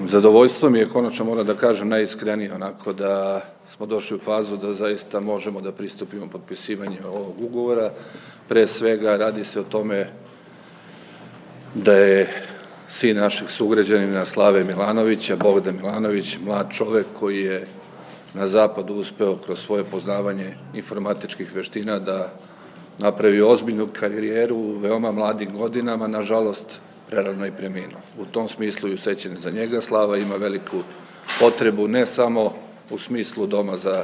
Zadovoljstvo mi je, konačno moram da kažem, najiskrenije, onako da smo došli u fazu da zaista možemo da pristupimo potpisivanju ovog ugovora. Pre svega radi se o tome da je sin našeg sugrađanina Slave Milanovića, Bogdan Milanović, mlad čovek koji je na zapadu uspeo kroz svoje poznavanje informatičkih veština da napravi ozbiljnu karijeru u veoma mladim godinama, nažalost prerano i preminuo. U tom smislu i u sećanju za njega Slava ima veliku potrebu, ne samo u smislu doma za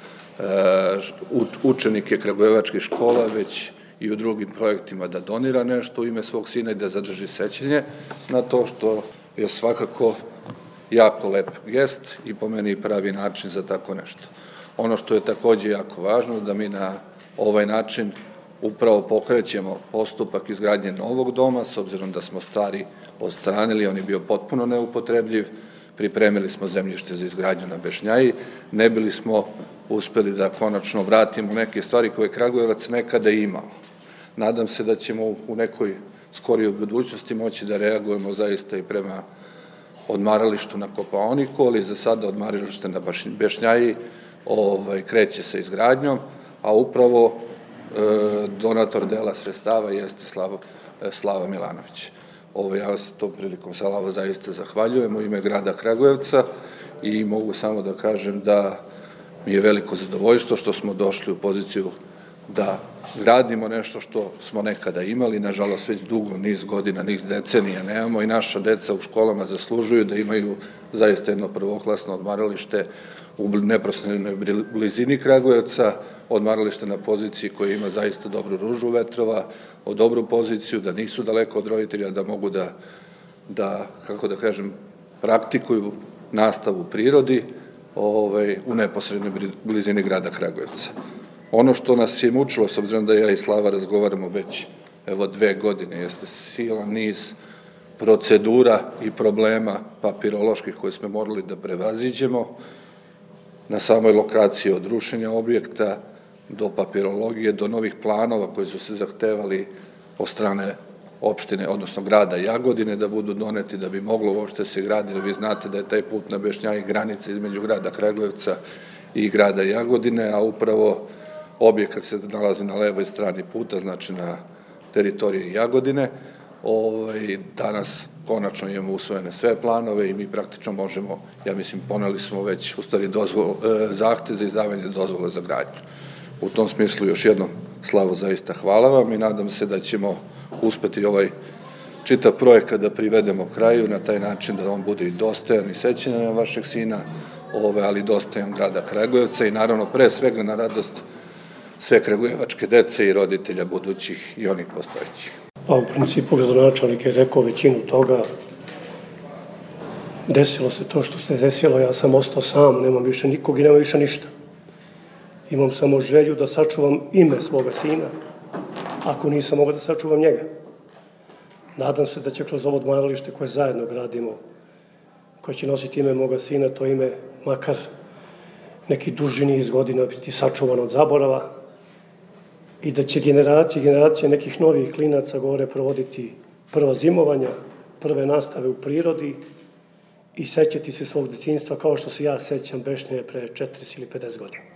učenike kragujevačkih škola, već i u drugim projektima da donira nešto u ime svog sina i da zadrži sećanje na to, što je svakako jako lep gest i po meni pravi način za tako nešto. Ono što je takođe jako važno, da mi na ovaj način upravo pokrećemo postupak izgradnje novog doma, s obzirom da smo stari odstranili, on je bio potpuno neupotrebljiv, pripremili smo zemljište za izgradnju na Bešnjaji, ne bili smo uspeli da konačno vratimo neke stvari koje Kragujevac nekada imao. Nadam se da ćemo u nekoj skorijoj budućnosti moći da reagujemo zaista i prema odmaralištu na Kopaoniku, ali za sada odmaralište na Bešnjaji kreće sa izgradnjom, a upravo donator dela sredstava jeste Slava Milanović. Ja vas tom prilikom, Slavo, zaista zahvaljujem u ime grada Kragujevca i mogu samo da kažem da mi je veliko zadovoljstvo što smo došli u poziciju da gradimo nešto što smo nekada imali, nažalost već dugo, niz godina, niz decenija nemamo i naša deca u školama zaslužuju da imaju zaista jedno prvoklasno odmaralište u neposrednoj blizini Kragujevca, odmaralište na poziciji koja ima zaista dobru ružu vetrova, dobru poziciju, da nisu daleko od roditelja, da mogu da, kako da kažem, praktikuju nastavu u prirodi u neposrednoj blizini grada Kragujevca. Ono što nas je mučilo, s obzirom da ja i Slava razgovaramo već 2 godine, jeste silan niz procedura i problema papiroloških koje smo morali da prevaziđemo na samoj lokaciji, od rušenja objekta do papirologije, do novih planova koji su se zahtevali od strane opštine, odnosno grada Jagodine, da budu doneti da bi moglo uopšte se graditi. Vi znate da je taj put na Bešnjaji granica između grada Kragujevca i grada Jagodine, a upravo objekat se nalazi na levoj strani puta, znači na teritoriji Jagodine. Danas konačno imamo usvojene sve planove i mi praktično možemo, ja mislim, poneli smo već u stvari zahtev za izdavanje dozvole za gradnju. U tom smislu još jednom, Slavo, zaista hvala vam i nadam se da ćemo uspeti ovaj čitav projekat da privedemo kraju na taj način da on bude i dostojan i sećanja na vašeg sina, ali dostojan grada Kragujevca i naravno pre svega na radost sve kragujevačke dece i roditelja budućih i onih postojećih. Pa u principu gradonačelnik je rekao većinu toga. Desilo se to što se desilo, ja sam ostao sam, nemam više nikog i nemam više ništa. Imam samo želju da sačuvam ime svoga sina, ako nisam mogao da sačuvam njega. Nadam se da će kroz ovo odmaralište koje zajedno gradimo, koje će nositi ime moga sina, to ime makar neki duži niz godina biti sačuvan od zaborava i da će generacije nekih novih klinaca gore provoditi prva zimovanja, prve nastave u prirodi i sećati se svog detinjstva kao što se ja sećam Bešnje pre 40 ili 50 godina.